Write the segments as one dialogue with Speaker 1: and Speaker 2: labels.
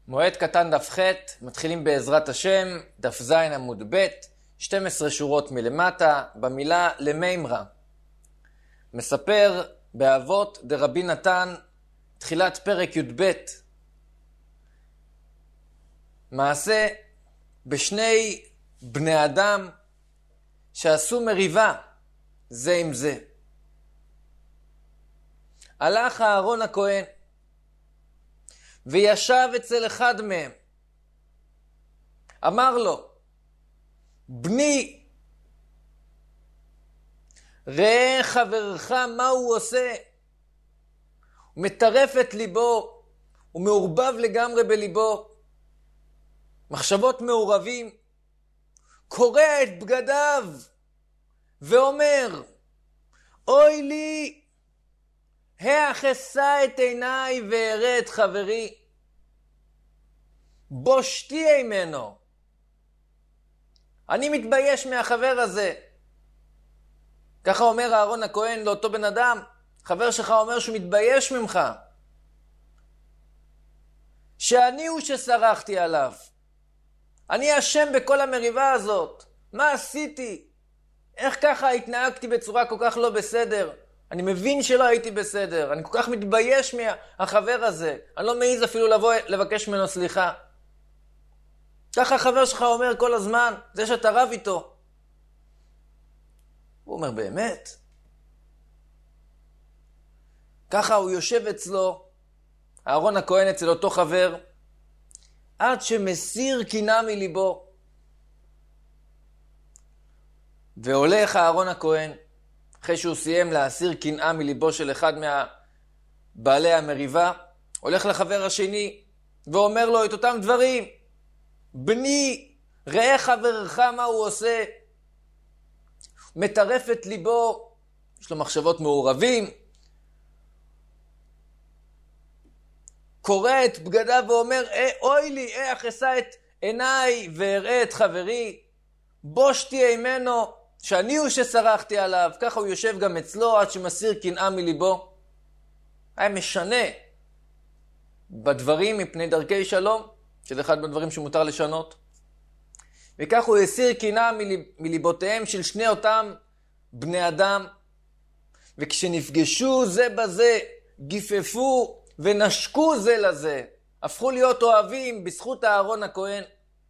Speaker 1: מועד קטן דף ח', מתחילים בעזרת השם, דף ז' עמוד ב', 12 שורות מלמטה, במילה למימרה. מספר באבות דרבי נתן, תחילת פרק י"ב. מעשה בשני בני אדם שעשו מריבה זה עם זה. הלך אהרון הכהן וישב אצל אחד מהם. אמר לו, בני, ראה חברך מה הוא עושה. הוא מטרף את ליבו, הוא מעורבב לגמרי בליבו. מחשבות מעורבים. קורע את בגדיו ואומר, אוי לי, האחסה את עיניי ואראה את חברי. בושתי ממנו. אני מתבייש מהחבר הזה. ככה אומר אהרון הכהן לאותו בן אדם. חבר שלך אומר שהוא מתבייש ממך. שאני הוא שסרחתי עליו. אני אשם בכל המריבה הזאת. מה עשיתי? איך ככה התנהגתי בצורה כל כך לא בסדר? אני מבין שלא הייתי בסדר. אני כל כך מתבייש מהחבר הזה. אני לא מעיז אפילו לבוא לבקש ממנו סליחה. ככה החבר שלך אומר כל הזמן, זה שאתה רב איתו. הוא אומר, באמת? ככה הוא יושב אצלו, אהרון הכהן אצל אותו חבר, עד שמסיר קנאה מליבו. והולך אהרון הכהן, אחרי שהוא סיים להסיר קנאה מליבו של אחד מהבעלי המריבה, הולך לחבר השני, ואומר לו את אותם דברים. בני, ראה חברך מה הוא עושה. מטרף את ליבו, יש לו מחשבות מעורבים. קורע את בגדיו ואומר, אוי לי, אחסה את עיניי ואראה את חברי. בושתי ממנו, שאני הוא שסרחתי עליו. ככה הוא יושב גם אצלו עד שמסיר קנאה מליבו. היה משנה בדברים מפני דרכי שלום, שזה אחד מהדברים שמותר לשנות. וכך הוא הסיר קנאה מליבותיהם של שני אותם בני אדם. וכשנפגשו זה בזה, גיפפו ונשקו זה לזה. הפכו להיות אוהבים בזכות אהרון הכהן.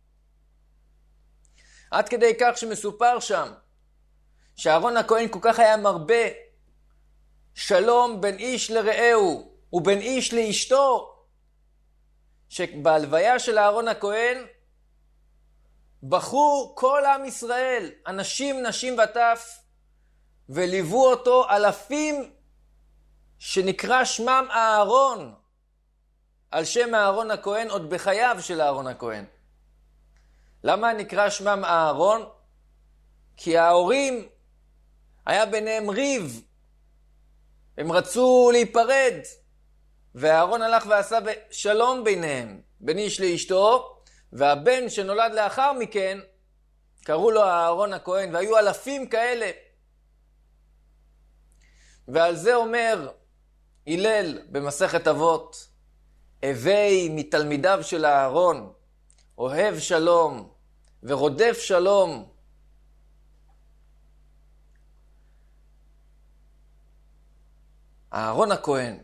Speaker 1: עד כדי כך שמסופר שם, שאהרון הכהן כל כך היה מרבה שלום בין איש לרעהו ובין איש לאשתו, שבהלוויה של אהרון הכהן בחו כל עם ישראל, אנשים, נשים וטף, וליוו אותו אלפים שנקרא שמם אהרון, על שם אהרון הכהן עוד בחייו של אהרון הכהן. למה נקרא שמם אהרון? כי ההורים היה ביניהם ריב, הם רצו להיפרד, ואהרון הלך ועשה שלום ביניהם, בין איש לאשתו, והבן שנולד לאחר מכן, קראו לו אהרון הכהן, והיו אלפים כאלה. ועל זה אומר הלל במסכת אבות, הווי מתלמידיו של אהרון, אוהב שלום ורודף שלום. אהרון הכהן,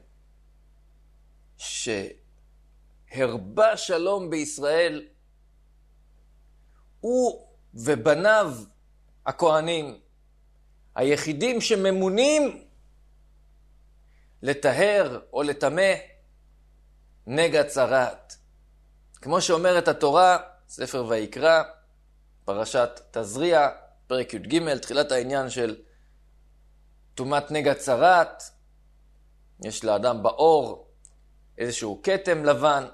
Speaker 1: שהרבה שלום בישראל, הוא ובניו הכהנים, היחידים שממונים לטהר או לטמא נגע צרת. כמו שאומרת התורה, ספר ויקרא, פרשת תזריע, פרק י"ג, תחילת העניין של טומאת נגע צרת. יש לאדם באור איזשהו כתם לבן.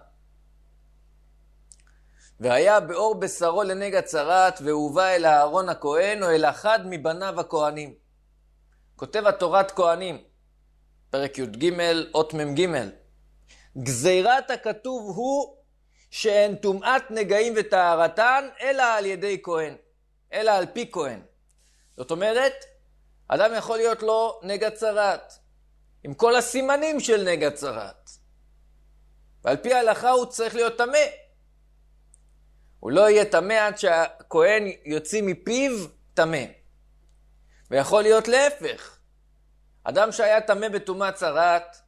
Speaker 1: והיה באור בשרו לנגע צרת, והובא אל אהרון הכהן או אל אחד מבניו הכהנים. כותב התורת כהנים, פרק י"ג, אות מ"ג. גזירת הכתוב הוא שאין טומאת נגעים וטהרתן אלא על ידי כהן, אלא על פי כהן. זאת אומרת, אדם יכול להיות לו נגע צרת, עם כל הסימנים של נגע צרת. ועל פי ההלכה הוא צריך להיות טמא. הוא לא יהיה טמא עד שהכהן יוציא מפיו טמא. ויכול להיות להפך. אדם שהיה טמא בטומאת צרעת,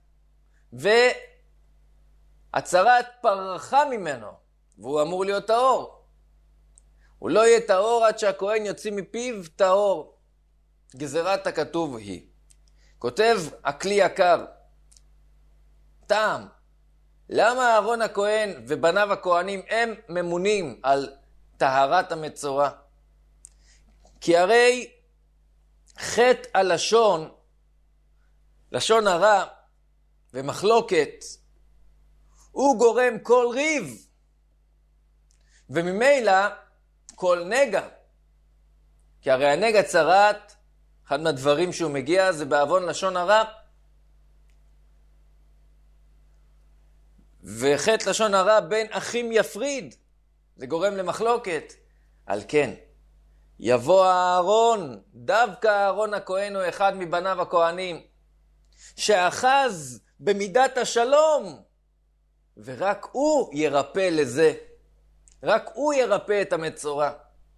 Speaker 1: והצרעת פרחה ממנו, והוא אמור להיות טהור. הוא לא יהיה טהור עד שהכהן יוציא מפיו טהור. גזירת הכתוב היא. כותב הכלי יקר, טעם, למה אהרון הכהן ובניו הכהנים הם ממונים על טהרת המצורע? כי הרי חטא הלשון, לשון הרע ומחלוקת, הוא גורם כל ריב, וממילא כל נגע. כי הרי הנגע צרעת, אחד מהדברים שהוא מגיע זה בעוון לשון הרע, וחטא לשון הרע בין אחים יפריד, זה גורם למחלוקת. על כן, יבוא אהרון, דווקא אהרון הכהן הוא אחד מבניו הכהנים, שאחז במידת השלום, ורק הוא ירפא לזה. רק הוא ירפא את המצורע.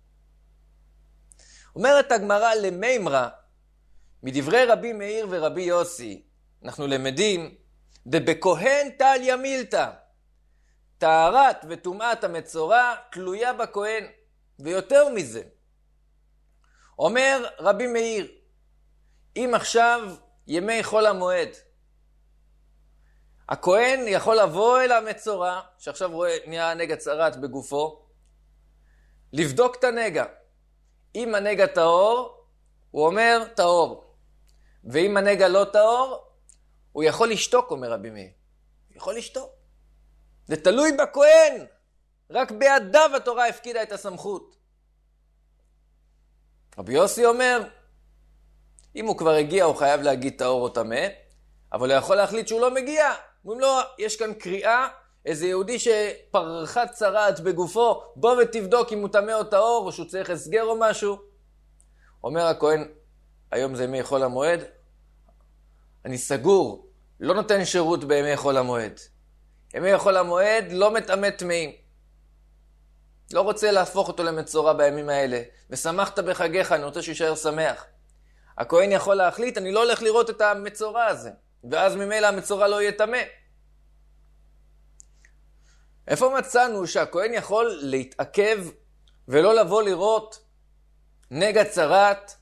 Speaker 1: אומרת הגמרא למימרא, מדברי רבי מאיר ורבי יוסי, אנחנו למדים, דבכהן תליא מילתא, טהרת וטומאת המצורע תלויה בכהן, ויותר מזה. אומר רבי מאיר, אם עכשיו ימי חול המועד, הכהן יכול לבוא אל המצורע, שעכשיו נהיה נגע צרעת בגופו, לבדוק את הנגע. אם הנגע טהור, הוא אומר טהור. ואם הנגע לא טהור, הוא יכול לשתוק, אומר רבי מאיר. הוא יכול לשתוק. זה תלוי בכהן. רק בידיו התורה הפקידה את הסמכות. רבי יוסי אומר, אם הוא כבר הגיע, הוא חייב להגיד טהור או טמא, אבל הוא יכול להחליט שהוא לא מגיע. אומרים לו, יש כאן קריאה, איזה יהודי שפרחה צרעת בגופו, בוא ותבדוק אם הוא טמא או טהור, או שהוא צריך הסגר או משהו. אומר הכהן, היום זה ימי חול המועד, אני סגור, לא נותן שירות בימי חול המועד. ימי חול המועד לא מטמא טמאים. לא רוצה להפוך אותו למצורע בימים האלה. ושמחת בחגיך, אני רוצה שישאר שמח. הכהן יכול להחליט, אני לא הולך לראות את המצורע הזה. ואז ממילא המצורע לא יהיה טמא. איפה מצאנו שהכהן יכול להתעכב ולא לבוא לראות נגע צרעת?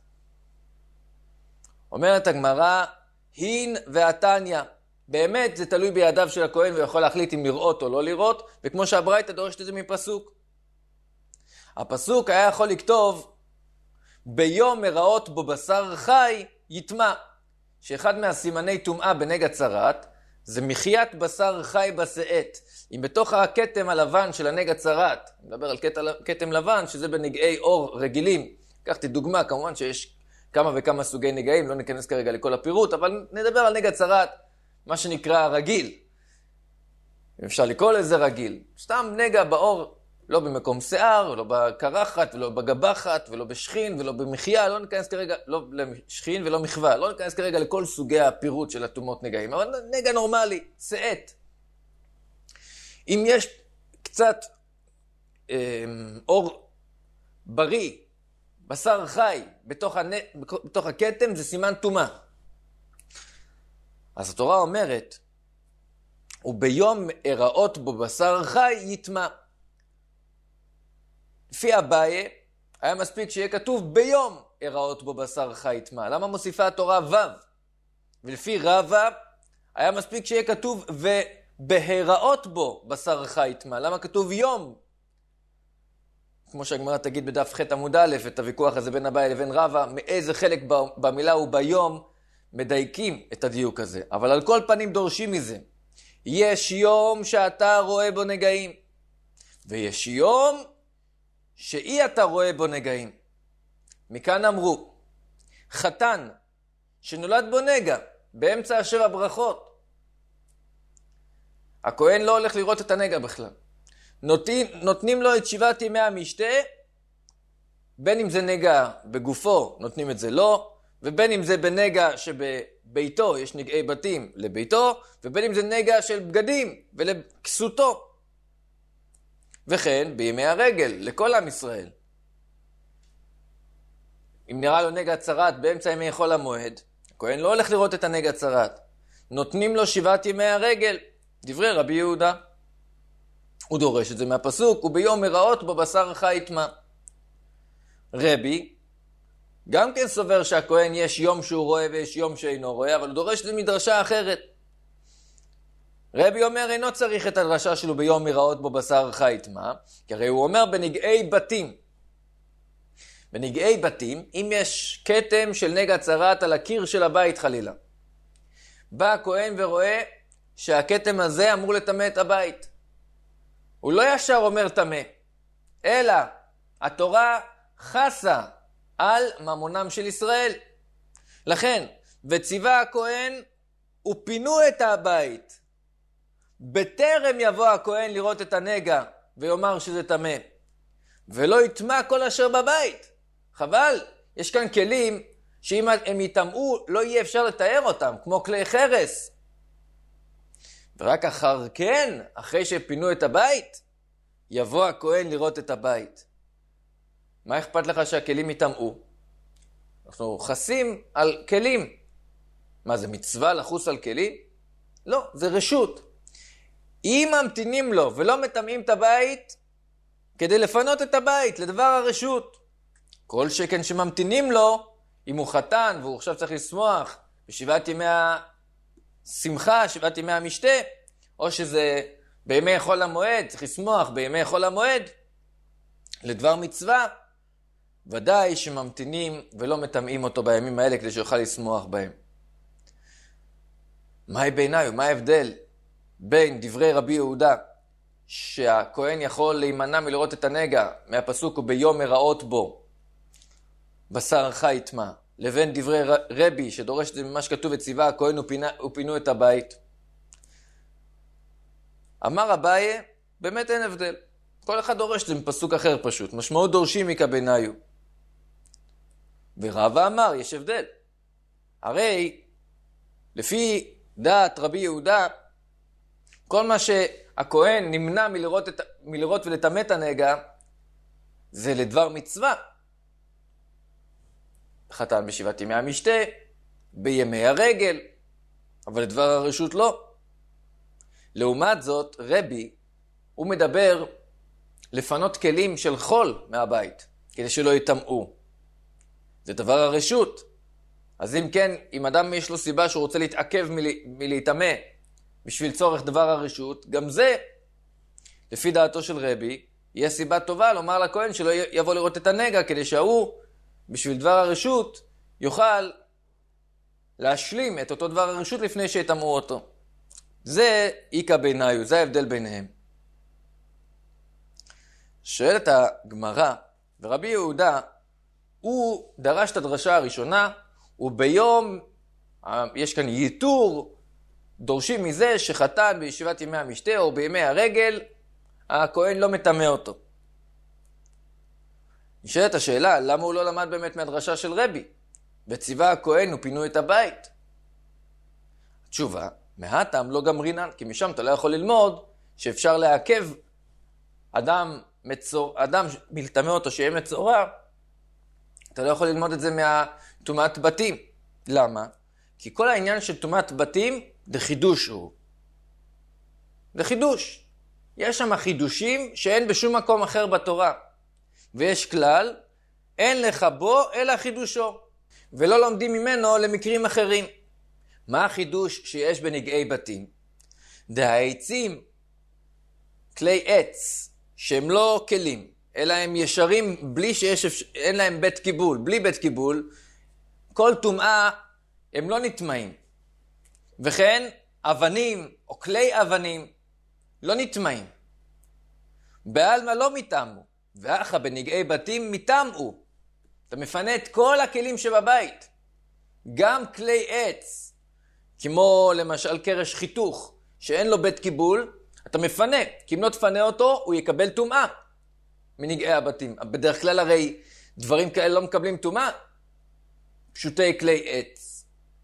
Speaker 1: אומרת הגמרא, הין והתניא. באמת זה תלוי בידיו של הכהן ויכול להחליט אם לראות או לא לראות, וכמו שהברייתא דורשת את זה מפסוק. הפסוק היה יכול לכתוב, ביום מראות בו בשר חי יטמא, שאחד מהסימני טומאה בנגע צרעת, זה מחיית בשר חי בשאת. אם בתוך הכתם הלבן של הנגע צרעת, נדבר על כתם לבן, שזה בנגעי אור רגילים, קחתי דוגמה, כמובן שיש כמה וכמה סוגי נגעים, לא ניכנס כרגע לכל הפירוט, אבל נדבר על נגע צרעת, מה שנקרא רגיל. אפשר לקרוא לזה רגיל. סתם נגע באור, לא במקום שיער, לא בקרחת, ולא בגבחת, ולא בשכין, ולא במחיה, לא ניכנס כרגע, לא לשכין ולא מחווה, לא ניכנס כרגע לכל סוגי הפירוט של הטומאות נגעים, אבל נגע נורמלי, שאת. אם יש קצת אור בריא, בשר חי, בתוך הכתם, זה סימן טומאה. אז התורה אומרת, וביום הראות בו בשר חי יטמא. לפי אביי, היה מספיק שיהיה כתוב ביום הראות בו בשר חי יטמא. למה מוסיפה התורה ו'? ולפי רבא, היה מספיק שיהיה כתוב ובהראות בו בשר חי יטמא. למה כתוב יום? כמו שהגמרא תגיד בדף ח' עמוד א', את הוויכוח הזה בין אביי לבין רבא, מאיזה חלק במילה הוא ביום, מדייקים את הדיוק הזה. אבל על כל פנים דורשים מזה. יש יום שאתה רואה בו נגעים, ויש יום שאי אתה רואה בו נגעים. מכאן אמרו, חתן שנולד בו נגע באמצע 7 ברכות, הכהן לא הולך לראות את הנגע בכלל. נותנים לו את 7 ימי המשתה, בין אם זה נגע בגופו, נותנים את זה לא, ובין אם זה בנגע ביתו, יש נגעי בתים לביתו, ובין אם זה נגע של בגדים ולכסותו. וכן בימי הרגל, לכל עם ישראל. אם נראה לו נגע צרת באמצע ימי חול המועד, הכהן לא הולך לראות את הנגע צרת. נותנים לו 7 ימי הרגל, דברי רבי יהודה. הוא דורש את זה מהפסוק, וביום מראות בו בשר חי יטמא. רבי גם כן סובר שהכהן יש יום שהוא רואה ויש יום שאינו רואה, אבל הוא דורש את זה מדרשה אחרת. רבי אומר אינו צריך את הדרשה שלו ביום מראות בו בשר חי יטמא, כי הרי הוא אומר בנגעי בתים. בנגעי בתים, אם יש כתם של נגע צרת על הקיר של הבית חלילה, בא הכהן ורואה שהכתם הזה אמור לטמא את הבית. הוא לא ישר אומר טמא, אלא התורה חסה על ממונם של ישראל. לכן, וציווה הכהן ופינו את הבית. בטרם יבוא הכהן לראות את הנגע ויאמר שזה טמא. ולא יטמא כל אשר בבית. חבל, יש כאן כלים שאם הם יטמאו לא יהיה אפשר לתאר אותם, כמו כלי חרס. ורק אחר כן, אחרי שפינו את הבית, יבוא הכהן לראות את הבית. מה אכפת לך שהכלים יטמאו? אנחנו חסים על כלים. מה, זה מצווה לחוס על כלים? לא, זה רשות. אם ממתינים לו ולא מטמאים את הבית, כדי לפנות את הבית לדבר הרשות. כל שכן שממתינים לו, אם הוא חתן והוא עכשיו צריך לשמוח בשבעת ימי השמחה, 7 ימי המשתה, או שזה בימי חול המועד, צריך לשמוח בימי חול המועד, לדבר מצווה, ודאי שממתינים ולא מטמאים אותו בימים האלה כדי שיוכל לשמוח בהם. מהי בעיניי? מה ההבדל בין דברי רבי יהודה, שהכהן יכול להימנע מלראות את הנגע מהפסוק וביום מראות בו בשר חי יטמא, לבין דברי רבי שדורש את זה ממה שכתוב וציווה הכהן ופינו את הבית? אמר אביי, באמת אין הבדל. כל אחד דורש את זה מפסוק אחר פשוט. משמעות דורשים מקבניו. ורבא אמר, יש הבדל. הרי לפי דעת רבי יהודה, כל מה שהכהן נמנע מלראות ולטמא את הנגע, זה לדבר מצווה. חתן ב7 ימי המשתה, בימי הרגל, אבל לדבר הרשות לא. לעומת זאת, רבי, הוא מדבר לפנות כלים של חול מהבית, כדי שלא יטמאו. זה דבר הרשות. אז אם כן, אם אדם יש לו סיבה שהוא רוצה להתעכב מלהיטמא בשביל צורך דבר הרשות, גם זה, לפי דעתו של רבי, יהיה סיבה טובה לומר לכהן שלא יבוא לראות את הנגע, כדי שהוא, בשביל דבר הרשות, יוכל להשלים את אותו דבר הרשות לפני שיטמאו אותו. זה איקה בעיניו, זה ההבדל ביניהם. שואלת הגמרא, ורבי יהודה, הוא דרש את הדרשה הראשונה, וביום, יש כאן ייתור, דורשים מזה שחתן בישיבת ימי המשתה או בימי הרגל, הכהן לא מטמא אותו. נשאלת השאלה, למה הוא לא למד באמת מהדרשה של רבי? וציווה הכהן ופינו את הבית. התשובה, מהטעם לא גמרינן, כי משם אתה לא יכול ללמוד שאפשר לעכב אדם מלטמא אותו שיהיה מצורע, אתה לא יכול ללמוד את זה מהטומאת בתים. למה? כי כל העניין של טומאת בתים זה חידוש הוא. זה חידוש. יש שם חידושים שאין בשום מקום אחר בתורה. ויש כלל, אין לך בו אלא חידושו. ולא לומדים ממנו למקרים אחרים. מה החידוש שיש בנגעי בתים? העצים, כלי עץ, שהם לא כלים, אלא הם ישרים אין להם בית קיבול. בלי בית קיבול, כל טומאה הם לא נטמאים. וכן, אבנים או כלי אבנים לא נטמאים. בעלמא לא מתאמו, ואחא בנגעי בתים מתאמו. אתה מפנה את כל הכלים שבבית. גם כלי עץ, כמו למשל קרש חיתוך, שאין לו בית קיבול, אתה מפנה. כי אם לא תפנה אותו, הוא יקבל טומאה מנגעי הבתים. בדרך כלל הרי דברים כאלה לא מקבלים טומאה. פשוטי כלי עץ.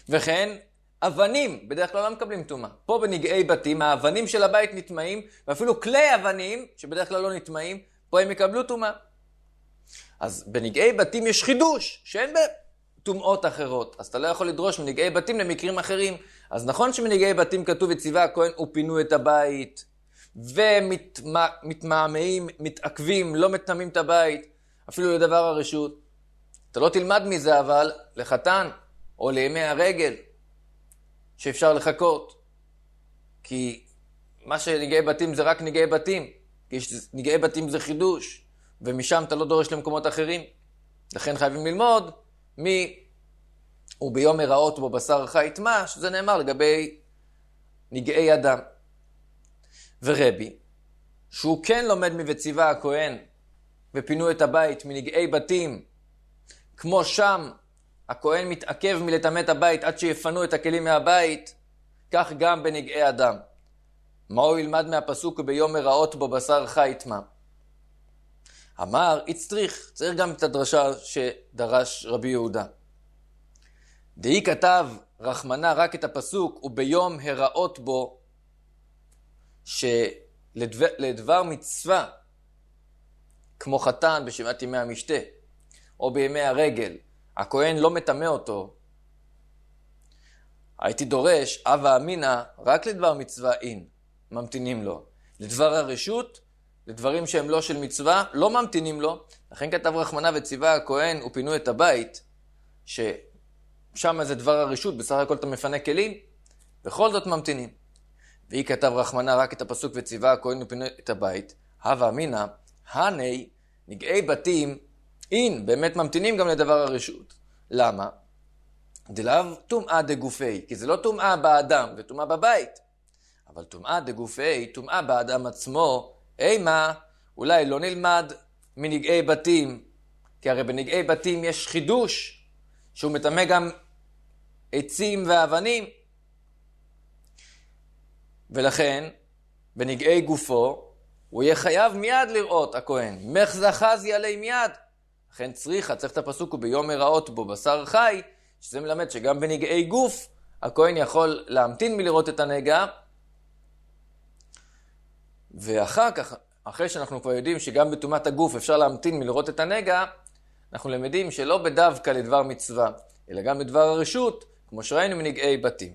Speaker 1: וכן אבנים, בדרך כלל לא מקבלים טומאה. פה בנגעי בתים, האבנים של הבית נטמאים, ואפילו כלי אבנים, שבדרך כלל לא נטמאים, פה הם יקבלו טומאה. אז בנגעי בתים יש חידוש, שאין בטומאות אחרות. אז אתה לא יכול לדרוש מנגעי בתים למקרים אחרים. אז נכון שמנגעי בתים כתוב וציווה הכהן ופינו את הבית, ומתמהמהים, מתעכבים, לא מטמאים את הבית, אפילו לדבר הרשות. אתה לא תלמד מזה אבל לחתן, או לימי הרגל, שאפשר לחכות. כי מה שנגעי בתים זה רק נגעי בתים. כי נגעי בתים זה חידוש, ומשם אתה לא דורש למקומות אחרים. לכן חייבים ללמוד וביום הראות בו בשר חי יטמע, שזה נאמר לגבי נגעי אדם. ורבי, שהוא כן לומד מבציווה הכהן, ופינו את הבית מנגעי בתים, כמו שם הכהן מתעכב מלטמא את הבית עד שיפנו את הכלים מהבית, כך גם בנגעי אדם. מה הוא ילמד מהפסוק וביום הראות בו בשר חי יטמע? אמר, צריך גם את הדרשה שדרש רבי יהודה. דהי כתב רחמנה רק את הפסוק וביום הראות בו, שלדבר מצווה, כמו חתן בשבעת ימי המשתה, או בימי הרגל, הכהן לא מטמא אותו, הייתי דורש, אבא אמינא, רק לדבר מצווה אין, ממתינים לו. לדבר הרשות, לדברים שהם לא של מצווה, לא ממתינים לו. לכן כתב רחמנה וציווה הכהן ופינו את הבית, ששם זה דבר הרשות, בסך הכל אתה מפנה כלים, בכל זאת ממתינים. והיא כתב רחמנה רק את הפסוק וציווה הכהן ופינו את הבית, הווה אמינא, הני, נגעי בתים, אין, באמת ממתינים גם לדבר הרשות. למה? דלאו טומאה דגופי, כי זה לא טומאה באדם, זה טומאה בבית. אבל טומאה דגופי, טומאה באדם עצמו, אימה, אולי לא נלמד מנגעי בתים, כי הרי בנגעי בתים יש חידוש, שהוא מטמא גם עצים ואבנים. ולכן, בנגעי גופו, הוא יהיה חייב מיד לראות הכהן. מחזה חזי עלי מיד. לכן צריך את הפסוק וביום הראות בו בשר חי, שזה מלמד שגם בנגעי גוף, הכהן יכול להמתין מלראות את הנגע, ואחר כך, אחרי שאנחנו כבר יודעים שגם בטומאת הגוף אפשר להמתין מלראות את הנגע, אנחנו למדים שלא בדווקא לדבר מצווה, אלא גם לדבר הרשות, כמו שראינו מנגעי בתים.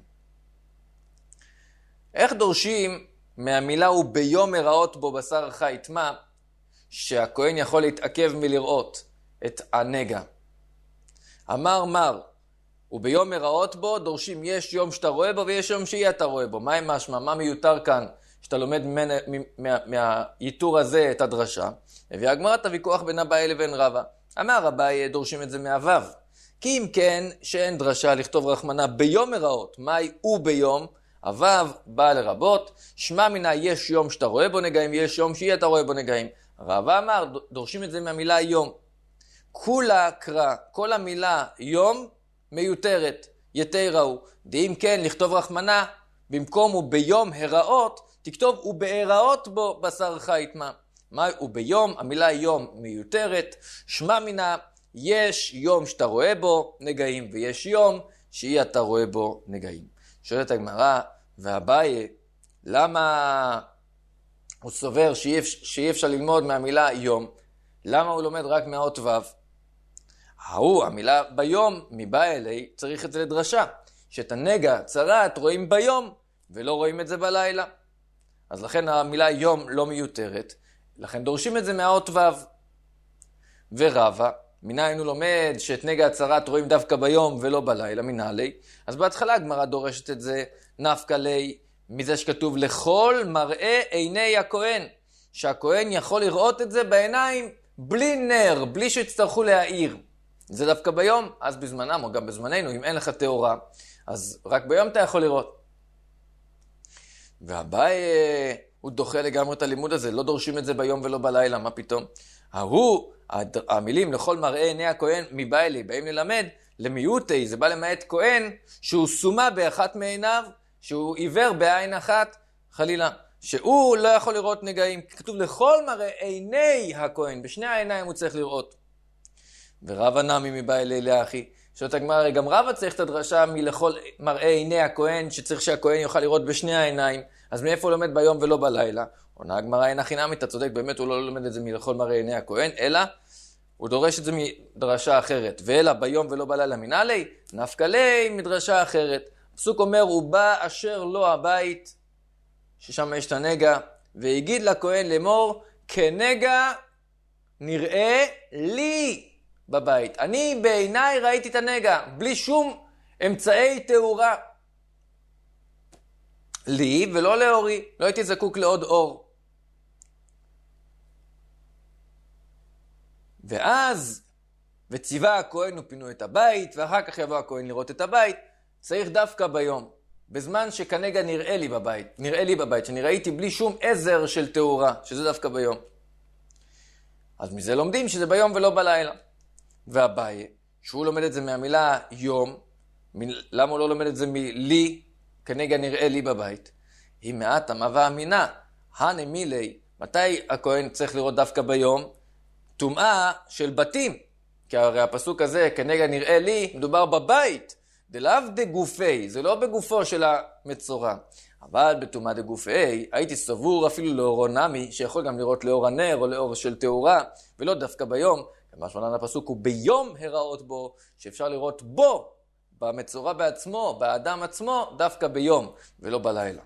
Speaker 1: איך דורשים מהמילה וביום הראות בו בשר חי יטמע, שהכהן יכול להתעכב מלראות את הנגע? אמר מר, וביום הראות בו דורשים יש יום שאתה רואה בו ויש יום שיהיה אתה רואה בו. מה משמע? מה מיותר כאן שאתה לומד מהייתור הזה את הדרשה? הביאה הגמרא את הוויכוח בין אביי לבין רבא. אמר אביי דורשים את זה מהוו. כי אם כן שאין דרשה לכתוב רחמנה ביום הראות, מהי וביום? הוו בא לרבות, שמע מינה יש יום שאתה רואה בו נגעים, יש יום שיהיה אתה רואה בו נגעים. רבא אמר דורשים את זה מהמילה יום. כולה קרא, כל המילה יום מיותרת, יתיראו. דאם כן לכתוב רחמנה, במקום וביום הראות, תכתוב ובהראות בו בשר חי יטמע. מה וביום? המילה יום מיותרת, שמע מינה יש יום שאתה רואה בו נגעים, ויש יום שיהיה אתה רואה בו נגעים. שואלת הגמרא, ואביי, למה הוא סובר שאי אפשר ללמוד מהמילה יום? למה הוא לומד רק מהאות וו? המילה ביום מבא אלי צריך את זה לדרשה, שאת הנגע צרת רואים ביום ולא רואים את זה בלילה. אז לכן המילה יום לא מיותרת, לכן דורשים את זה מהאות וו. ורבא, מניין הוא לומד שאת נגע הצרת רואים דווקא ביום ולא בלילה, מנהלי. אז בהתחלה הגמרא דורשת את זה נפקא לי מזה שכתוב לכל מראה עיני הכהן, שהכהן יכול לראות את זה בעיניים בלי נר, בלי שיצטרכו להאיר. זה דווקא ביום, אז בזמנם או גם בזמננו, אם אין לך תאורה, אז רק ביום אתה יכול לראות. והבאי הוא דוחה לגמרי את הלימוד הזה, לא דורשים את זה ביום ולא בלילה, מה פתאום? המילים לכל מראה עיני הכהן מבא אלי, באים ללמד למיעוטי, זה בא למעט כהן שהוא סומה באחת מעיניו, שהוא עיוור בעין אחת, חלילה, שהוא לא יכול לראות נגעים. כתוב לכל מראה עיני הכהן, בשני העיניים הוא צריך לראות. ורבא נמי מבא אלי לאחי, שואלת הגמרא, גם רבא צריך את הדרשה מלכל מראה עיני הכהן, שצריך שהכהן יוכל לראות בשני העיניים, אז מאיפה הוא לומד ביום ולא בלילה? עונה הגמרא, אין הכי נמי, אתה צודק, באמת הוא לא לומד את זה מלכל מראה עיני הכהן, אלא הוא דורש את זה מדרשה אחרת, ואלא ביום ולא בלילה מנהלי, נפקא ליה מדרשה אחרת. הפסוק אומר, הוא בא אשר לו הבית, ששם יש את הנגע, והגיד לכהן לאמור, כנגע נראה לי בבית. אני בעיניי ראיתי את הנגע, בלי שום אמצעי תאורה. לי ולא לאורי, לא הייתי זקוק לעוד אור. ואז, וציווה הכהן ופינו את הבית, ואחר כך יבוא הכהן לראות את הבית, צריך דווקא ביום, בזמן שכנגע נראה לי בבית, שאני ראיתי בלי שום עזר של תאורה, שזה דווקא ביום. אז מזה לומדים שזה ביום ולא בלילה. והבאי, שהוא לומד את זה מהמילה יום, למה הוא לא לומד את זה מלי, כנגע נראה לי בבית? היא מעט המבה אמינה, הנמילי, מתי הכהן צריך לראות דווקא ביום? טומאה של בתים, כי הרי הפסוק הזה, כנגע נראה לי, מדובר בבית, דלאו דגופי, זה לא בגופו של המצורע, אבל בטומאה דגופי, הייתי סבור אפילו לאורו נמי, שיכול גם לראות לאור הנר או לאור של תאורה, ולא דווקא ביום, מה שמונן הפסוק הוא ביום הראות בו, שאפשר לראות בו, במצורע בעצמו, באדם עצמו, דווקא ביום, ולא בלילה.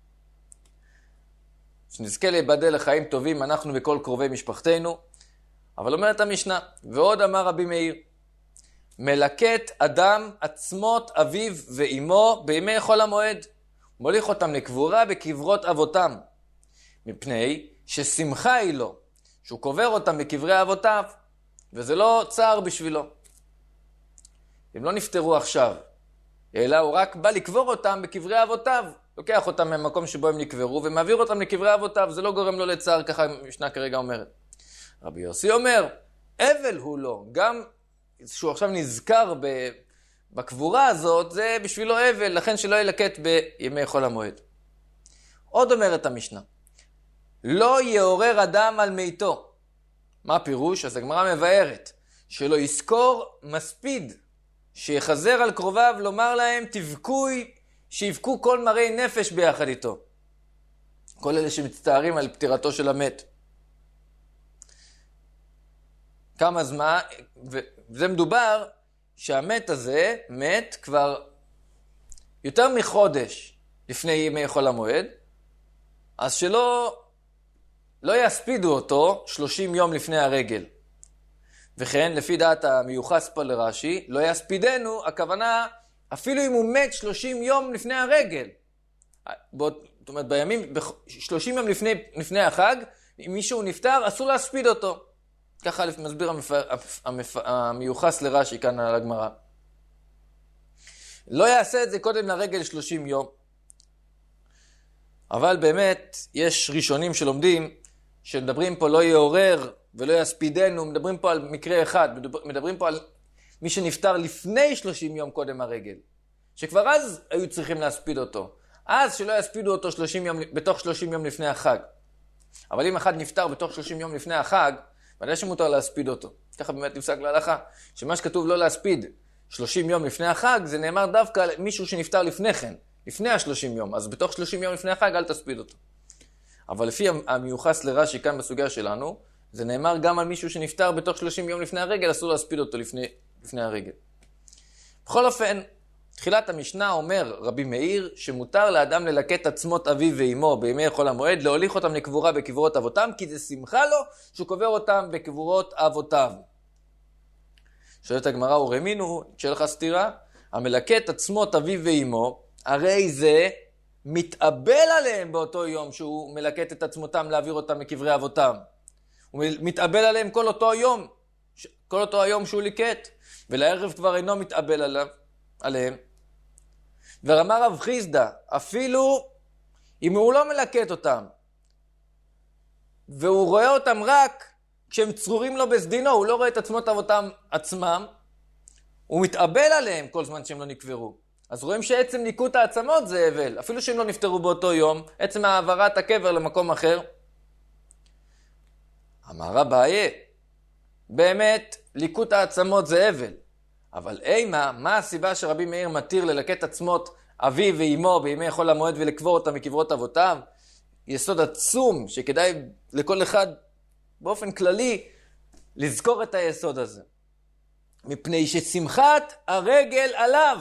Speaker 1: שנזכה להיבדל לחיים טובים, אנחנו וכל קרובי משפחתנו, אבל אומרת המשנה, ועוד אמר רבי מאיר, מלקט אדם עצמות אביו ואימו בימי חול המועד, מוליך אותם לקבורה בקברות אבותם, מפני ששמחה היא לו, שהוא קובר אותם בקברי אבותיו, וזה לא צער בשבילו. הם לא נפטרו עכשיו, אלא הוא רק בא לקבור אותם בקברי אבותיו, לוקח אותם מהמקום שבו הם נקברו, ומעביר אותם לקברי אבותיו, זה לא גורם לו לצער, ככה המשנה כרגע אומרת. רבי יוסי אומר, אבל הוא לא, גם שהוא עכשיו נזכר בקבורה הזאת, זה בשבילו אבל, לכן שלא ילקט בימי חול המועד. עוד אומרת המשנה, לא יעורר אדם על מיתו. מה הפירוש? אז הגמרא מבארת, שלא יזכור מספיד, שיחזר על קרוביו לומר להם, שיבכו כל מראי נפש ביחד איתו. כל אלה שמצטערים על פטירתו של המת. כמה זמן, וזה מדובר שהמת הזה מת כבר יותר מחודש לפני ימי חול המועד, אז שלא יספידו אותו 30 יום לפני הרגל. וכן, לפי דעת המיוחס פה לרש"י, לא יספידנו, הכוונה אפילו אם הוא מת 30 יום לפני הרגל. זאת אומרת, 30 יום לפני החג, אם מישהו נפטר, אסור להספיד אותו. ככה מסביר המיוחס לרש"י כאן על הגמרא. לא יעשה את זה קודם לרגל 30 יום. אבל באמת, יש ראשונים שלומדים, שמדברים פה לא יעורר ולא יספידנו, מדברים פה על מקרה אחד, מדברים פה על מי שנפטר לפני 30 יום קודם הרגל, שכבר אז היו צריכים להספיד אותו. אז שלא יספידו אותו בתוך 30 יום לפני החג. אבל אם אחד נפטר בתוך 30 יום לפני החג, ודאי שמותר להספיד אותו. ככה באמת נפסק להלכה, שמה שכתוב לא להספיד 30 יום לפני החג, זה נאמר דווקא על מישהו שנפטר לפני כן, לפני ה-30 יום, אז בתוך 30 יום לפני החג אל תספיד אותו. אבל לפי המיוחס לרש"י כאן בסוגיה שלנו, זה נאמר גם על מישהו שנפטר בתוך 30 יום לפני הרגל, אסור להספיד אותו לפני הרגל. בכל אופן, תחילת המשנה אומר רבי מאיר, שמותר לאדם ללקט עצמות אביו ואימו בימי חול המועד, להוליך אותם לקבורה בקברות אבותם, כי זה שמחה לו שהוא קובר אותם בקברות אבותיו. שואלת הגמרא, ורמינו, שלך סתירה, המלקט עצמות אביו ואימו, הרי זה מתאבל עליהם באותו יום שהוא מלקט את עצמותם להעביר אותם לקברי אבותם. הוא מתאבל עליהם כל אותו היום שהוא ליקט, ולערב כבר אינו מתאבל עליהם. ורמה רב חיסדא, אפילו אם הוא לא מלקט אותם, והוא רואה אותם רק כשהם צרורים לו בסדינו, הוא לא רואה את עצמות אבותם עצמם, הוא מתאבל עליהם כל זמן שהם לא נקברו. אז רואים שעצם ניקות העצמות זה אבל, אפילו שהם לא נפטרו באותו יום, עצם העברת הקבר למקום אחר. אמר אביי, באמת ליקוט העצמות זה אבל, אבל אימה, מה הסיבה שרבי מאיר מתיר ללקט עצמות אביו ואימו בימי חול המועד ולקבור אותם מקברות אבותיו? יסוד עצום שכדאי לכל אחד באופן כללי לזכור את היסוד הזה. מפני ששמחת הרגל עליו.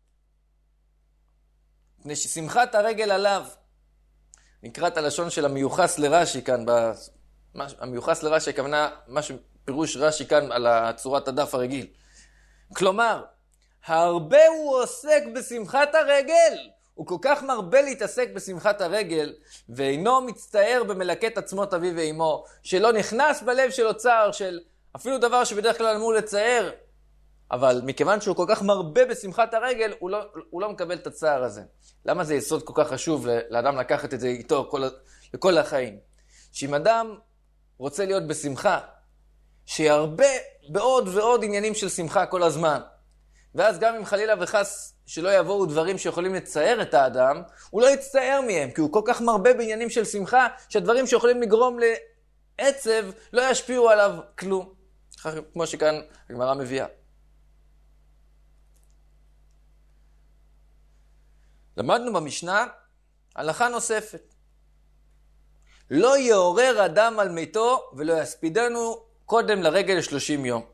Speaker 1: מפני ששמחת הרגל עליו. נקרא את הלשון של המיוחס לרש"י כאן. המיוחס לרש"י הכוונה, פירוש רש"י כאן על צורת הדף הרגיל. כלומר, הרבה הוא עוסק בשמחת הרגל. הוא כל כך מרבה להתעסק בשמחת הרגל, ואינו מצטער במלקט עצמות אביו ואימו, שלא נכנס בלב שלו צער של אפילו דבר שבדרך כלל אמור לצער, אבל מכיוון שהוא כל כך מרבה בשמחת הרגל, הוא לא מקבל את הצער הזה. למה זה יסוד כל כך חשוב לאדם לקחת את זה איתו לכל החיים? שאם אדם רוצה להיות בשמחה, שירבה בעוד ועוד עניינים של שמחה כל הזמן, ואז גם אם חלילה וחס שלא יבואו דברים שיכולים לצייר את האדם, הוא לא יצטער מהם, כי הוא כל כך מרבה בעניינים של שמחה, שהדברים שיכולים לגרום לעצב לא ישפיעו עליו כלום. כמו שכאן הגמרא מביאה. למדנו במשנה הלכה נוספת. לא יעורר אדם על מתו ולא יספידנו קודם לרגל 30 יום.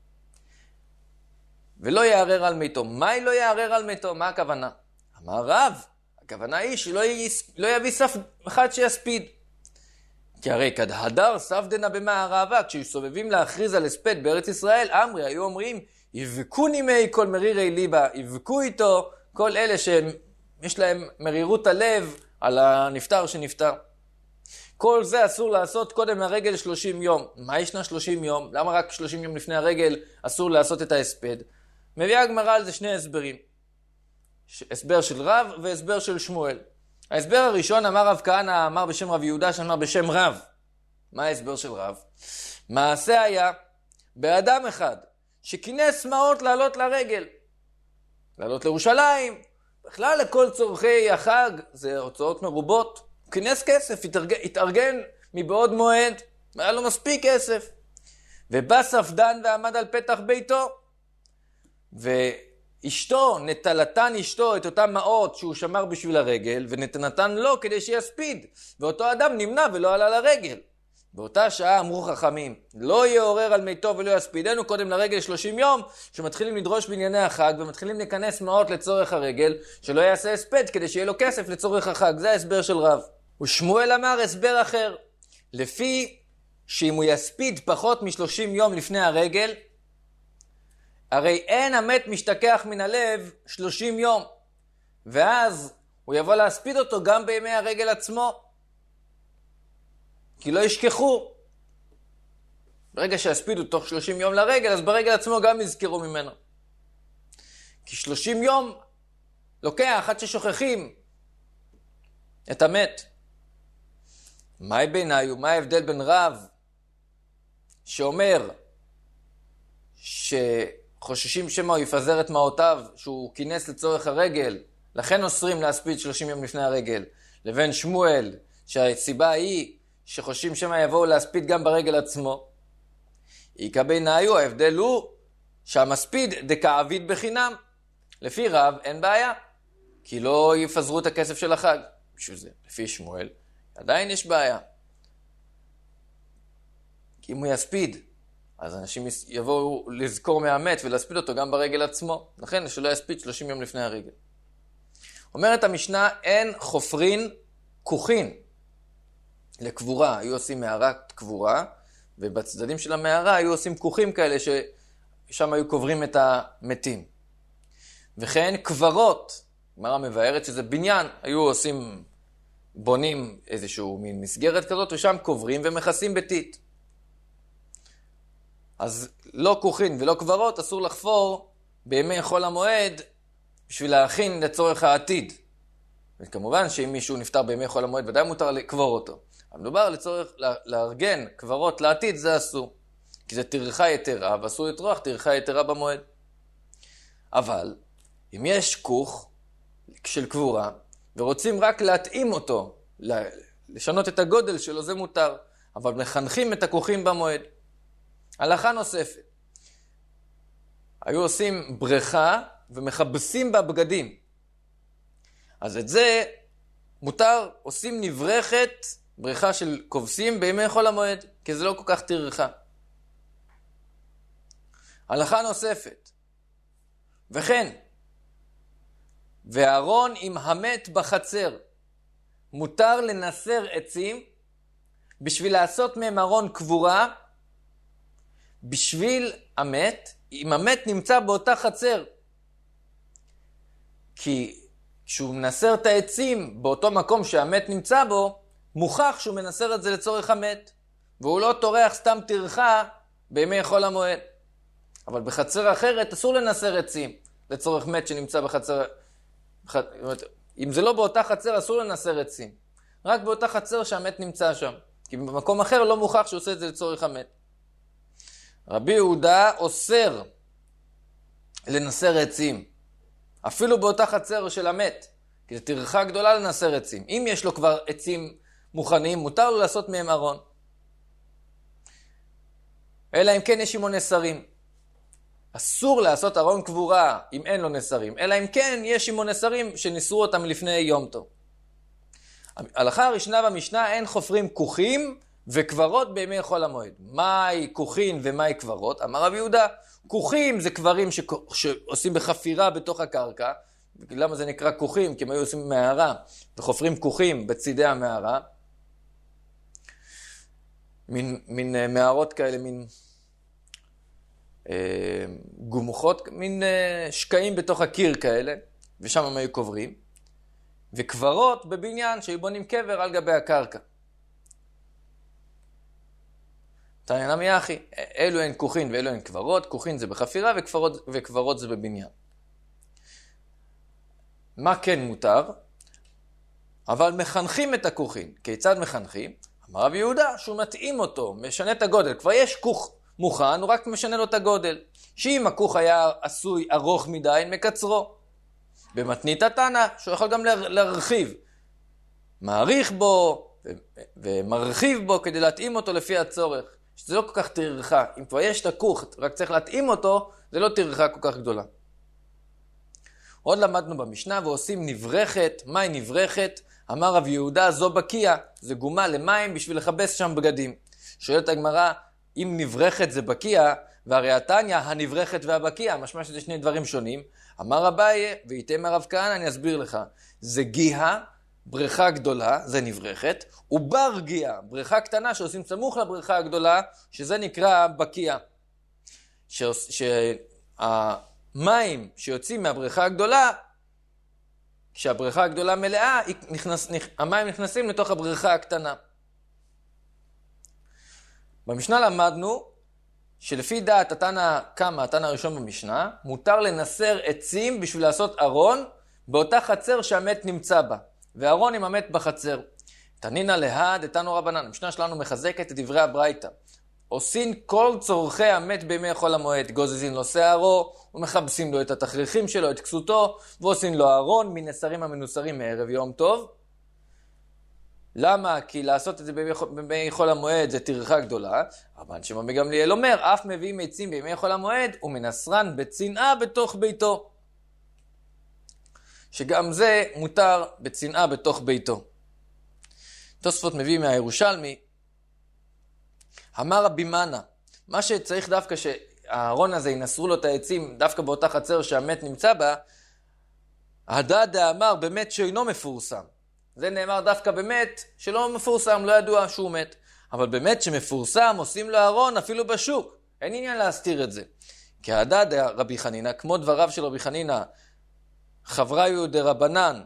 Speaker 1: ולא יערר על מתו. מהי לא יערר על מתו? מה הכוונה? אמר רב, הכוונה היא שלא יביא סף אחד שיספיד. כי הרי כדהדר ספדנה במערבה, כשסובבים להכריז על הספד בארץ ישראל, אמרי, היו אומרים, יבכו נימי כל מרירי ליבה, יבכו איתו כל אלה שיש להם מרירות הלב על הנפטר שנפטר. כל זה אסור לעשות קודם לרגל 30 יום. מה ישנה 30 יום? למה רק 30 יום לפני הרגל אסור לעשות את ההספד? מביאה הגמרא על זה שני הסברים. הסבר של רב והסבר של שמואל. ההסבר הראשון אמר רב כהנא, אמר בשם רב יהודה, שאמר בשם רב. מה ההסבר של רב? מעשה היה באדם אחד שכינס מעות לעלות לרגל. לעלות לירושלים. בכלל לכל צורכי החג, זה הוצאות מרובות. הוא כינס כסף, התארגן מבעוד מועד, היה לו מספיק כסף. ובא ספדן ועמד על פתח ביתו. ואשתו, נטלתן אשתו את אותם מעות שהוא שמר בשביל הרגל, ונתנתן לו כדי שיספיד. ואותו אדם נמנע ולא עלה לרגל. באותה שעה אמרו חכמים, לא יעורר על מיתו ולא יספידנו קודם לרגל 30 יום, שמתחילים לדרוש בענייני החג, ומתחילים להיכנס מעות לצורך הרגל, שלא יעשה הספד כדי שיהיה לו כסף לצורך החג. זה ההסבר של רב. ושמואל אמר הסבר אחר, לפי שאם הוא יספיד פחות מ-30 יום לפני הרגל, הרי אין המת משתכח מן הלב 30 יום, ואז הוא יבוא להספיד אותו גם בימי הרגל עצמו, כי לא ישכחו. ברגע שיספידו תוך 30 יום לרגל, אז ברגל עצמו גם יזכרו ממנו. כי 30 יום לוקח עד ששוכחים את המת. מהי בעיניי ומה ההבדל בין רב שאומר שחוששים שמא הוא יפזר את מעותיו שהוא כינס לצורך הרגל, לכן אוסרים להספיד 30 יום לפני הרגל, לבין שמואל שהסיבה היא שחושבים שמא יבואו להספיד גם ברגל עצמו? איכא בעיניי ההבדל הוא שהמספיד דכעביד בחינם. לפי רב אין בעיה, כי לא יפזרו את הכסף של החג. בשביל זה, לפי שמואל, עדיין יש בעיה. כי אם הוא יספיד, אז אנשים יבואו לזכור מהמת ולהספיד אותו גם ברגל עצמו. לכן שלא יספיד 30 יום לפני הרגל. אומרת המשנה, אין חופרין כוחין לקבורה. היו עושים מערת קבורה, ובצדדים של המערה היו עושים כוחים כאלה ששם היו קוברים את המתים. וכן קברות, גמרא מבארת שזה בניין, היו עושים, בונים איזשהו מין מסגרת כזאת, ושם קוברים ומכסים ביתית. אז לא כוחין ולא קברות אסור לחפור בימי חול המועד בשביל להכין לצורך העתיד. וכמובן שאם מישהו נפטר בימי חול המועד ודאי מותר לקבור אותו. אבל מדובר לצורך לארגן קברות לעתיד, זה אסור. כי זה טרחה יתרה, ואסור לטרוח טרחה יתרה במועד. אבל אם יש כוך של קבורה ורוצים רק להתאים אותו, לשנות את הגודל שלו, זה מותר. אבל מחנכים את הכוכים במועד. הלכה נוספת. היו עושים בריכה ומחבסים בה בגדים. אז את זה מותר, עושים נברכת, בריכה של כובסים בימי חול המועד, כי זה לא כל כך טרחה. הלכה נוספת. וכן, וארון עם המת בחצר, מותר לנסר עצים בשביל לעשות מהם ארון קבורה, בשביל המת, אם המת נמצא באותה חצר. כי כשהוא מנסר את העצים באותו מקום שהמת נמצא בו, מוכח שהוא מנסר את זה לצורך המת, והוא לא טורח סתם טרחה בימי חול המועד. אבל בחצר אחרת אסור לנסר עצים לצורך מת שנמצא בחצר. אם זה לא באותה חצר אסור לנסר עצים, רק באותה חצר שהמת נמצא שם, כי במקום אחר לא מוכח שהוא עושה את זה לצורך המת. רבי יהודה אוסר לנסר עצים אפילו באותה חצר של המת, כי זו טרחה גדולה לנסר עצים. אם יש לו כבר עצים מוכנים, מותר לו לעשות מהם ארון, אלא אם כן יש עמו נסרים. אסור לעשות ארון קבורה אם אין לו נסרים, אלא אם כן יש עמו נסרים שניסרו אותם לפני יום טוב. ההלכה הראשונה במשנה, אין חופרים כוכים וקברות בימי חול המועד. מהי כוכין ומהי קברות? אמר רבי יהודה, כוכים זה קברים שעושים בחפירה בתוך הקרקע. למה זה נקרא כוכים? כי הם היו עושים מערה וחופרים כוכים בצידי המערה. מין מערות כאלה, מין גומחות, מין שקעים בתוך הקיר כאלה, ושם הם היו קוברים. וקברות בבניין שהיו בונים קבר על גבי הקרקע. תניא נמי אחי, אלו הן כוכין ואלו הן קברות. כוכין זה בחפירה וקברות זה בבניין. מה כן מותר? אבל מחנכים את הכוכין. כיצד מחנכים? אמר רבי יהודה שהוא מתאים אותו, משנה את הגודל. כבר יש כוך מוכן, הוא רק משנה לו את הגודל. שאם הכוך היה עשוי ארוך מדי, מקצרו. במתנית התנא, שהוא יכול גם להרחיב. מעריך בו ומרחיב בו כדי להתאים אותו לפי הצורך. שזה לא כל כך טרחה. אם כבר יש את הכוך, רק צריך להתאים אותו, זה לא טרחה כל כך גדולה. עוד למדנו במשנה ועושים נברכת. מהי נברכת? אמר רבי יהודה, זו בקיע. זה גומה למים בשביל לחבס שם בגדים. שואלת הגמרא, אם נברכת זה בקיע, והרי התניא הנברכת והבקיע, משמע שזה שני דברים שונים. אמר אביי, ואיתם הרב כהנא, אני אסביר לך. זה גיאה, בריכה גדולה, זה נברכת, ובר גיאה, בריכה קטנה שעושים סמוך לבריכה הגדולה, שזה נקרא בקיע. שהמים שיוצאים מהבריכה הגדולה, כשהבריכה הגדולה מלאה, המים נכנסים לתוך הבריכה הקטנה. במשנה למדנו שלפי דעת התנא קמא, התנא הראשון במשנה, מותר לנסר עצים בשביל לעשות ארון באותה חצר שהמת נמצא בה. וארון עם המת בחצר. תנינא להא דתנו רבנן. המשנה שלנו מחזקת את דברי הברייתא. עושים כל צורכי המת בימי חול המועד. גוזזים לו שערו, ומחבסים לו את התכריכים שלו, את כסותו, ועושים לו ארון מנסרים המנוסרים מערב יום טוב. למה? כי לעשות את זה בימי חול המועד זה טרחה גדולה. רבן שמעון בן גמליאל אומר, אף מביאים עצים בימי חול המועד ומנסרן בצנעה בתוך ביתו. שגם זה מותר בצנעה בתוך ביתו. תוספות מביא מהירושלמי, אמר רבי מנא, מה שצריך דווקא שהארון הזה ינסרו לו את העצים דווקא באותה חצר שהמת נמצא בה, הדא דאמר באמת שאינו מפורסם. זה נאמר דווקא באמת שלא מפורסם, לא ידוע שהוא מת. אבל באמת שמפורסם עושים לו ארון אפילו בשוק. אין עניין להסתיר את זה. כי הדא דרבי חנינא, כמו דבריו של רבי חנינא, חבריו דרבנן,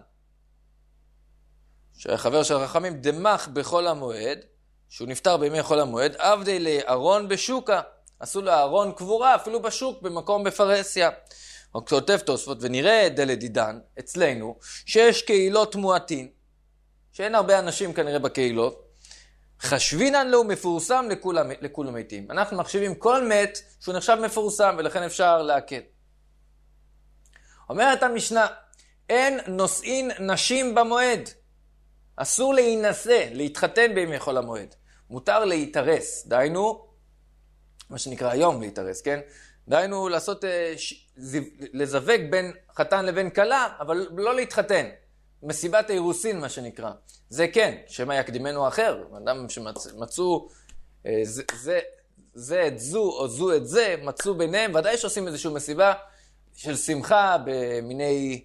Speaker 1: שהחבר של החכמים דמח בחול המועד, שהוא נפטר בימי חול המועד, עבדי לארון בשוקה. עשו לו ארון קבורה אפילו בשוק במקום בפרהסיה. הוא כותב תוספות, ונראה דלדידן אצלנו שיש קהילות מועטין, שאין הרבה אנשים כנראה בקהילות, חשבינן לו מפורסם לכולם מתים. אנחנו מחשבים כל מת שהוא נחשב מפורסם, ולכן אפשר להקל. אומרת המשנה, אין נושאין נשים במועד. אסור להינשא, להתחתן בימי חול המועד. מותר להתארס, דהיינו, מה שנקרא היום להתארס, כן? דהיינו לעשות, לזווג בין חתן לבין כלה, אבל לא להתחתן. מסיבת האירוסין, מה שנקרא. זה כן, שמה יקדימנו אחר. אדם שמצאו זה את זו או זו את זה, מצאו ביניהם, ודאי שעושים איזושהי מסיבה של שמחה במיני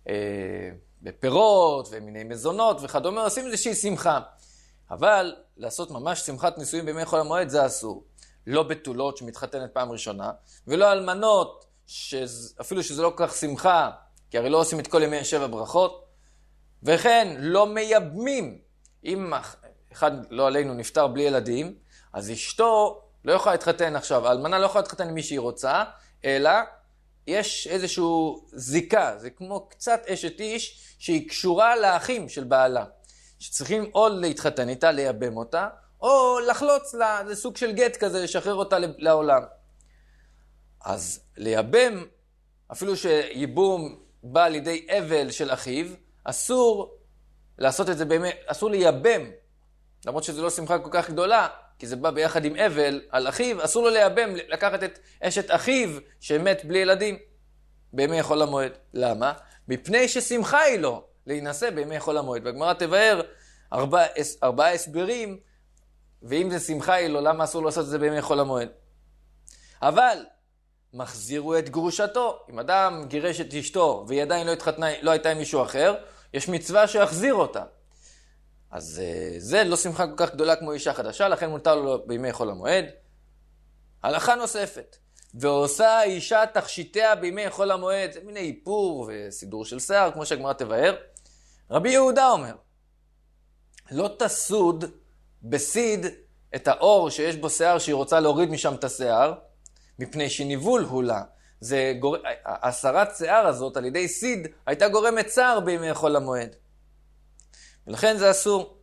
Speaker 1: בפירות ומיני מזונות וכדומה, עושים איזושהי שמחה. אבל לעשות ממש שמחת נישואים בימי חול המועד זה אסור. לא בתולות שמתחתנת פעם ראשונה, ולא אלמנות, אפילו שזה לא כל כך שמחה, כי הרי לא עושים את כל ימי 7 ברכות, וכן לא מייבמים. אם אחד לא עלינו נפטר בלי ילדים, אז אשתו לא יכולה להתחתן עכשיו, האלמנה לא יכולה להתחתן עם מי שהיא רוצה, אלא יש איזשהו זיקה, זה כמו קצת אשת איש שהיא קשורה לאחים של בעלה, שצריכים או להתחתן איתה, לייבם אותה, או לחלוץ לה, זה סוג של גט כזה, לשחרר אותה לעולם. אז לייבם, אפילו שייבום בא לידי אבל של אחיו, אסור לעשות את זה באמת, אסור לייבם, למרות שזו לא שמחה כל כך גדולה, כי זה בא ביחד עם אבל על אחיו, אסור לו לייבם, לקחת את אשת אחיו שמת בלי ילדים בימי חול המועד. למה? מפני ששמחה היא לו להינשא בימי חול המועד. והגמרא תבאר 4 הסברים, ואם זה שמחה היא לו, למה אסור לעשות את זה בימי חול המועד? אבל מחזירו את גרושתו. אם אדם גירש את אשתו והיא עדיין לא הייתה עם מישהו אחר, יש מצווה שיחזיר אותה. אז זה לא שמחה כל כך גדולה כמו אישה חדשה, לכן מותר לו בימי חול המועד. הלכה נוספת, ועושה אישה תכשיטיה בימי חול המועד, זה מיני איפור וסידור של שיער, כמו שהגמרא תבאר. רבי יהודה אומר, לא תסוד בסיד את האור שיש בו שיער שהיא רוצה להוריד משם את השיער, מפני שניבול הוא לה. הסרת שיער הזאת על ידי סיד הייתה גורמת צער בימי חול המועד. ולכן זה אסור.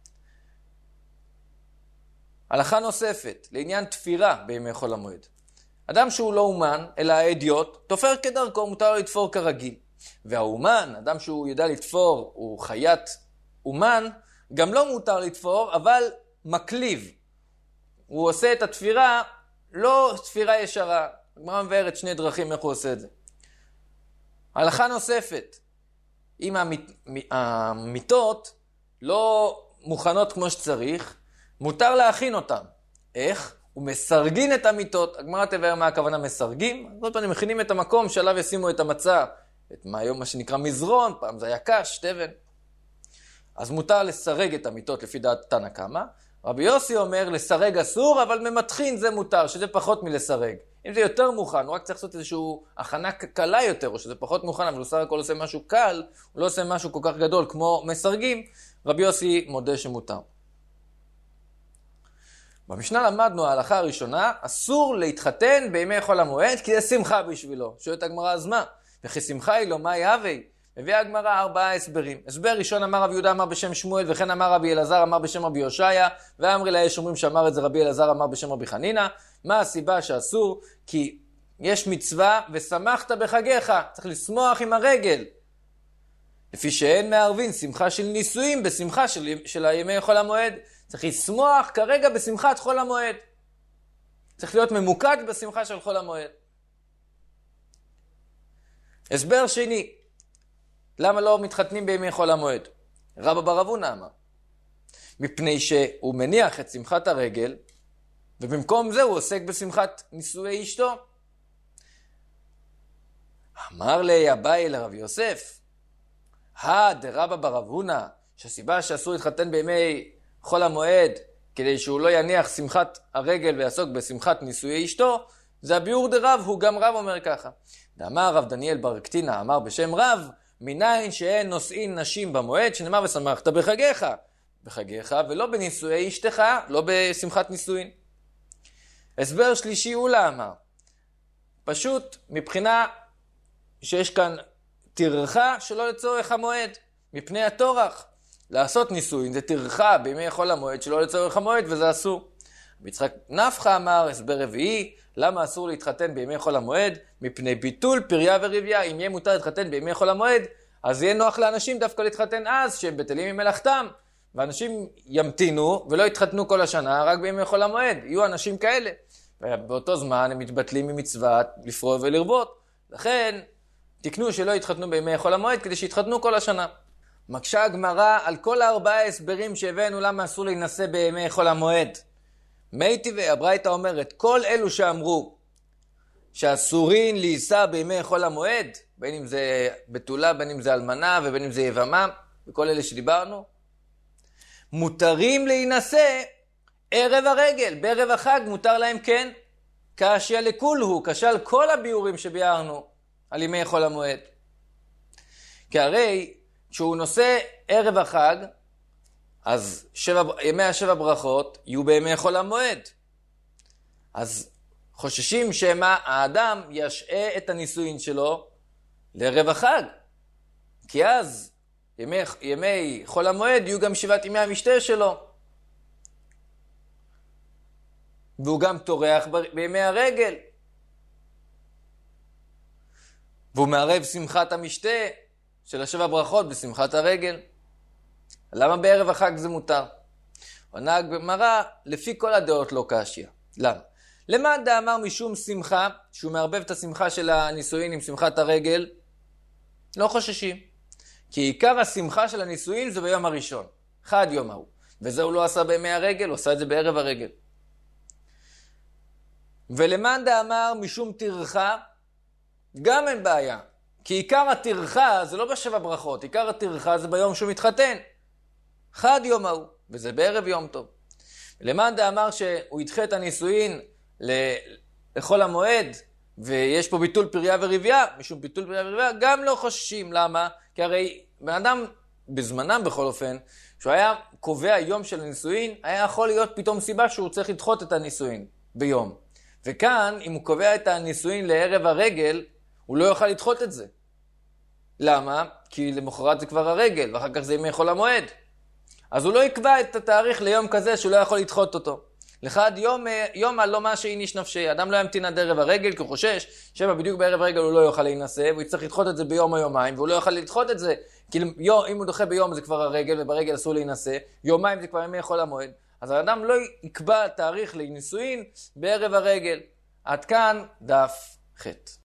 Speaker 1: הלכה נוספת, לעניין תפירה בימי חול המועד. אדם שהוא לא אומן, אלא האדיוט, תופר כדרכו, מותר לו לתפור כרגיל. והאומן, אדם שהוא יודע לתפור, הוא חיית אומן, גם לא מותר לתפור, אבל מקליב. הוא עושה את התפירה, לא תפירה ישרה. הגמרא מבארת 2 דרכים איך הוא עושה את זה. הלכה נוספת, אם המיטות לא מוכנות כמו שצריך, מותר להכין אותן. איך? הוא מסרגין את המיטות. הגמרא תבאר מה הכוונה מסרגים. זאת אומרת, מכינים את המקום שעליו ישימו את המצה, את מה שנקרא מזרון, פעם זה היה קש, תבן. אז מותר לסרג את המיטות לפי דעת תנא קמא. רבי יוסי אומר, לסרג אסור, אבל ממתחין זה מותר, שזה פחות מלסרג. אם זה יותר מוכן, הוא רק צריך לעשות איזושהי הכנה קלה יותר, או שזה פחות מוכן, אבל הוא סך הכל עושה משהו קל, הוא לא עושה משהו כל כך גדול כמו מסרגים, רבי יוסי מודה שמותר. במשנה למדנו ההלכה הראשונה, אסור להתחתן בימי חול המועד, כי זה שמחה בשבילו. שואלת הגמרא, אז מה? וכי שמחה היא לו, מה יהווה? מביאה הגמרא 4 הסברים. הסבר ראשון אמר רבי יהודה אמר בשם שמואל, וכן אמר רבי אלעזר אמר בשם רבי יושעיה, ואמרי לה יש אומרים שאמר את זה רבי אלעזר אמר בשם רבי חנינא. מה הסיבה שאסור? כי יש מצווה ושמחת בחגיך, צריך לשמוח עם הרגל. לפי שאין מערבין שמחה של נישואים בשמחה של הימי חול המועד. צריך לשמוח כרגע בשמחת חול המועד. צריך להיות ממוקד בשמחה של חול המועד. הסבר שני, למה לא מתחתנים בימי חול המועד? רבא בר אבונה אמר, מפני שהוא מניח את שמחת הרגל, ובמקום זה הוא עוסק בשמחת נישואי אשתו. אמר לי אביי לרב יוסף, דרבא בר אבונה, שהסיבה שאסור להתחתן בימי חול המועד, כדי שהוא לא יניח שמחת הרגל ויעסוק בשמחת נישואי אשתו, זה הביאור דרב, הוא גם רב אומר ככה. דאמר רב דניאל בר קטינא, אמר בשם רב, מניין שאין נושאים נשים במועד, שנאמר ושמחת בחגיך, ולא בנישואי אשתך, לא בשמחת נישואין. הסבר שלישי הוא אמר, פשוט מבחינה שיש כאן טרחה שלא לצורך המועד, מפני הטורח. לעשות נישואין זה טרחה בימי חול המועד שלא לצורך המועד, וזה אסור. יצחק נפחא אמר, הסבר רביעי, למה אסור להתחתן בימי חול המועד? מפני ביטול פריה ורבייה. אם יהיה מותר להתחתן בימי חול המועד, אז יהיה נוח לאנשים דווקא להתחתן אז, שהם בטלים ממלאכתם. ואנשים ימתינו ולא יתחתנו כל השנה, רק בימי חול המועד. יהיו אנשים כאלה. ובאותו זמן הם מתבטלים ממצוות לפרוע ולרבות. לכן תקנו שלא יתחתנו בימי חול המועד כדי שיתחתנו כל השנה. מקשה הגמרא על כל 4 הסברים שהבאנו למה אסור להינשא בימי חול המועד. מייטיבי, הברייתא אומרת, כל אלו שאמרו שאסורין להישא בימי חול המועד, בין אם זה בתולה, בין אם זה אלמנה ובין אם זה יבמה, וכל אלה שדיברנו, מותרים להינשא ערב הרגל, בערב החג מותר להם כן, קשיא לכולהו, קשה על כל הביאורים שביארנו על ימי חול המועד. כי הרי כשהוא נושא ערב החג, אז ימי השבע ברכות יהיו בימי חול המועד. אז חוששים שמה האדם ישעה את הנישואין שלו לערב החג. כי אז ימי חול המועד יהיו גם 7 ימי המשתה שלו. והוא גם טורח בימי הרגל. והוא מערב שמחת המשתה של השבע ברכות בשמחת הרגל. למה בערב החג זה מותר? עונה הגמרא, לפי כל הדעות לא קשיא. למה? למאן דאמר משום שמחה, שהוא מערבב את השמחה של הנישואין עם שמחת הרגל, לא חוששים. כי עיקר השמחה של הנישואין זה ביום הראשון. חד יום ההוא. וזה הוא לא עשה בימי הרגל, הוא עשה את זה בערב הרגל. ולמאן דאמר משום טרחה, גם אין בעיה. כי עיקר הטרחה זה לא בשבע ברכות, עיקר הטרחה זה ביום שהוא מתחתן. חד יום ההוא, וזה בערב יום טוב. למאן דאמר שהוא ידחה את הנישואין לכל המועד, ויש פה ביטול פריה ורבייה, משום ביטול פריה ורבייה, גם לא חוששים. למה? כי הרי בן אדם, בזמנם בכל אופן, שהוא היה קובע יום של הנישואין, היה יכול להיות פתאום סיבה שהוא צריך לדחות את הנישואין ביום. וכאן, אם הוא קובע את הנישואין לערב הרגל, הוא לא יוכל לדחות את זה. למה? כי למחרת זה כבר הרגל, ואחר כך זה ימי חול המועד. אז הוא לא יקבע את התאריך ליום כזה שהוא לא יכול לדחות אותו. לחד יום על לא מה שאיניש נפשי. אדם לא ימתין עד ערב הרגל, כי הוא חושש שמה בדיוק בערב הרגל הוא לא יוכל להינשא, והוא יצטרך לדחות את זה ביום או יומיים, והוא לא יוכל לדחות את זה, כי אם הוא דוחה ביום זה כבר הרגל, וברגל אסור להינשא, יומיים זה כבר ימי חול המועד. אז האדם לא יקבע תאריך לנישואין בערב הרגל. עד כאן דף ח'.